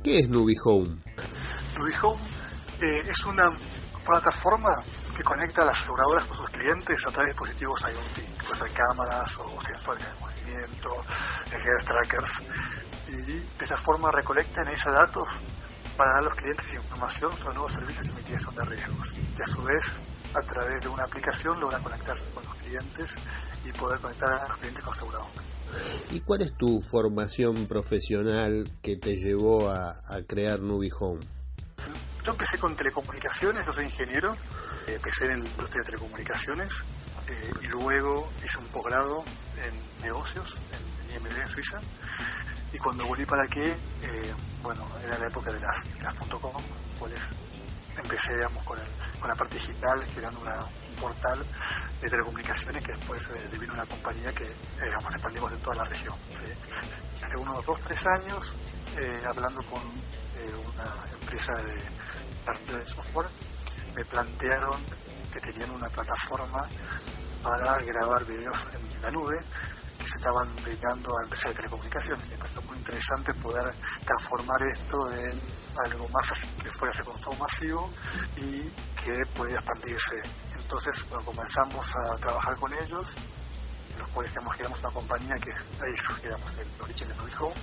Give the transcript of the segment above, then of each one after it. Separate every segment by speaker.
Speaker 1: ¿Qué es NubiHome?
Speaker 2: NubiHome es una plataforma que conecta a las aseguradoras con sus clientes a través de dispositivos IoT, pueden ser cámaras o sensores de movimiento, health trackers, y de esa forma recolecta y analiza datos para dar a los clientes información sobre nuevos servicios y mitigación de riesgos. Y a su vez, a través de una aplicación, logra conectarse con los clientes y poder conectar a los clientes con aseguradoras.
Speaker 1: ¿Y cuál es tu formación profesional que te llevó a crear NubiHome?
Speaker 2: Yo empecé con telecomunicaciones, yo soy ingeniero, empecé en la industria de telecomunicaciones y luego hice un posgrado en negocios en IMD en Suiza, y cuando volví para aquí, era la época de las .com, pues empecé con la parte digital, creando un portal de telecomunicaciones que después devino una compañía que expandimos en toda la región, ¿sí? Hace unos 2-3 años, hablando con una empresa de software, me plantearon que tenían una plataforma para grabar videos en la nube que se estaban dedicando a empresas de telecomunicaciones. Me pareció muy interesante poder transformar esto en algo más que fuera ese consumo masivo y que podría expandirse. Entonces, comenzamos a trabajar con ellos, en los cuales creamos una compañía que ahí surgíamos el origen de NubiHome,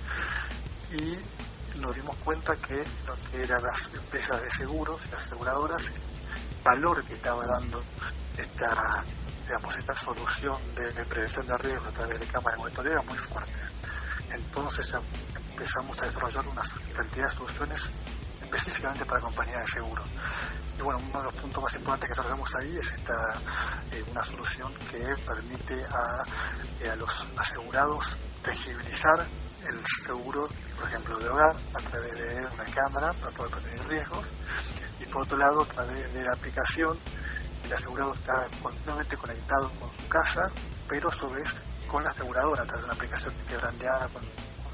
Speaker 2: y nos dimos cuenta que lo que eran las empresas de seguros y las aseguradoras, el valor que estaba dando esta solución de prevención de riesgos a través de cámaras de monitoreo era muy fuerte. Entonces empezamos a desarrollar una cantidad de soluciones específicamente para compañías de seguro. Y uno de los puntos más importantes que trabajamos ahí es una solución que permite a los asegurados tangibilizar el seguro, por ejemplo, de hogar, a través de una cámara para poder prevenir riesgos, y por otro lado, a través de la aplicación, el asegurado está continuamente conectado con su casa, pero a su vez con la aseguradora, a través de una aplicación que esté brandeada con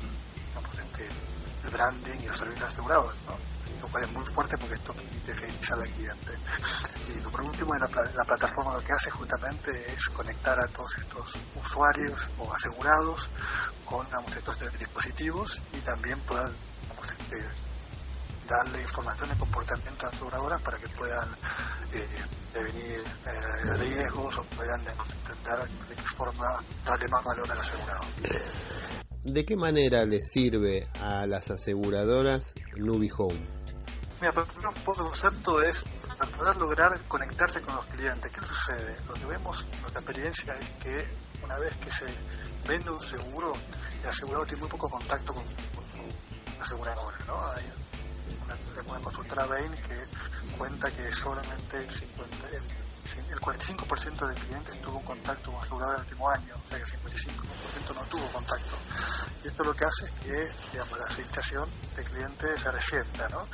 Speaker 2: el branding y los servicios asegurados, ¿no? Lo cual es muy fuerte porque esto permite fidelizar al cliente. Y por último, la plataforma lo que hace justamente es conectar a todos estos usuarios o asegurados con estos dispositivos, y también poder darle información de comportamiento a las aseguradoras para que puedan prevenir riesgos o puedan intentar de qué forma darle más valor al asegurado.
Speaker 1: ¿De qué manera les sirve a las aseguradoras NubiHome?
Speaker 2: Mira, pero un poco el concepto es para poder lograr conectarse con los clientes. ¿Qué sucede? Lo que vemos, nuestra experiencia es que una vez que se vende un seguro, el asegurado tiene muy poco contacto con su aseguradora, ¿no? Hay una consultora Bain que cuenta que solamente el 45% de clientes tuvo un contacto con aseguradora en el último año, o sea que el 55% no tuvo contacto. Y esto lo que hace es que la fidelización del cliente se resienta, ¿no?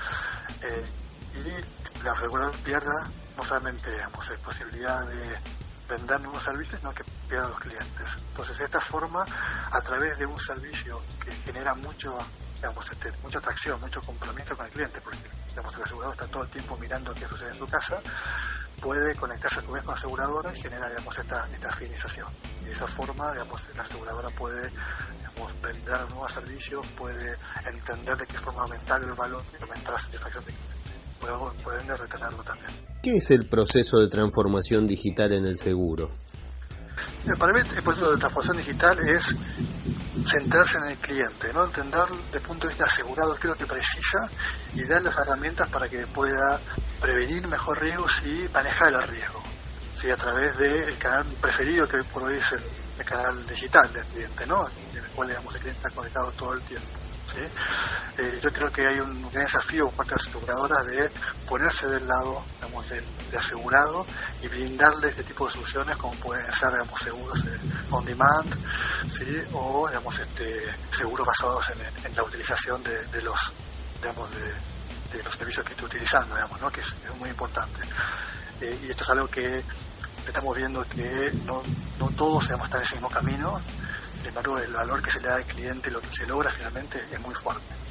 Speaker 2: Y la aseguradora pierda no solamente la posibilidad de vender nuevos servicios, sino que pierdan los clientes. Entonces, de esta forma, a través de un servicio que genera mucha atracción, mucho compromiso con el cliente, porque el asegurador está todo el tiempo mirando qué sucede en su casa, puede conectarse a su vez con la aseguradora y genera esta fidelización. Y de esa forma, la aseguradora puede vender nuevos servicios, puede entender de qué forma aumentar el valor y aumentar la satisfacción del cliente. Pueden retenerlo también.
Speaker 1: ¿Qué es el proceso de transformación digital en el seguro?
Speaker 2: Para mí el proceso de transformación digital es centrarse en el cliente, ¿no? Entender desde el punto de vista asegurado qué es lo que precisa y dar las herramientas para que pueda prevenir mejor riesgos y manejar el riesgo, ¿sí? A través del canal preferido que hoy por hoy es el canal digital del cliente, ¿no? En el cual el cliente está conectado todo el tiempo, ¿sí? Yo creo que hay un gran desafío por parte de las aseguradoras de ponerse del lado de asegurado y brindarle este tipo de soluciones, como pueden ser seguros on demand, ¿sí? O seguros basados en la utilización de los servicios que estoy utilizando, ¿no? Que es muy importante. Y esto es algo que estamos viendo que no todos están en ese mismo camino. Sin embargo, el valor que se le da al cliente y lo que se logra finalmente es muy fuerte.